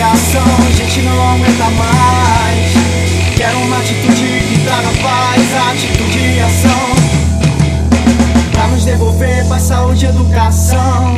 educação, a gente não aguenta mais. Quero uma atitude que traga paz, atitude e ação, pra nos devolver paz, saúde e educação.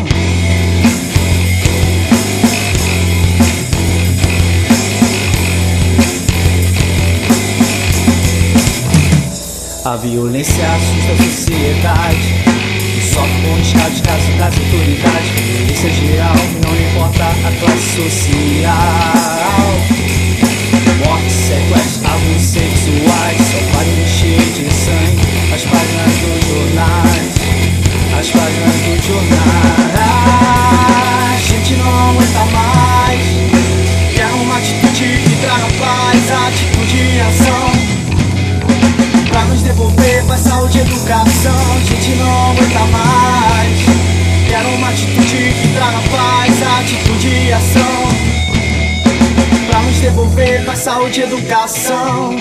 A violência assusta a sociedade, sofre com o descaso das autoridades. Violência geral, não importa a classe social. Morte, sequestro, abusos sexuais, só para encher de sangue as páginas dos jornais, as páginas dos jornais. A gente não aguenta mais. Quer uma atitude que traga paz, atitude e ação, pra nos devolver paz, saúde e educação. A gente não aguenta mais. Quero uma atitude que traga paz, atitude e ação, pra nos devolver paz, saúde e educação.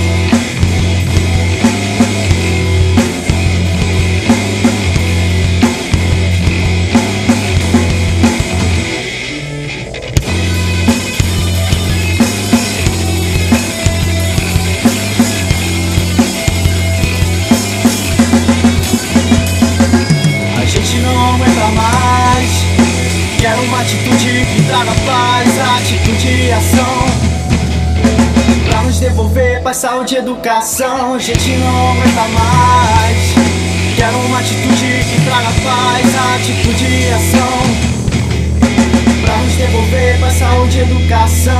Quero uma atitude que traga paz, atitude e ação, pra nos devolver paz, saúde e educação. A gente não aguenta mais. Quero uma atitude que traga paz, atitude e ação, pra nos devolver paz, saúde e educação.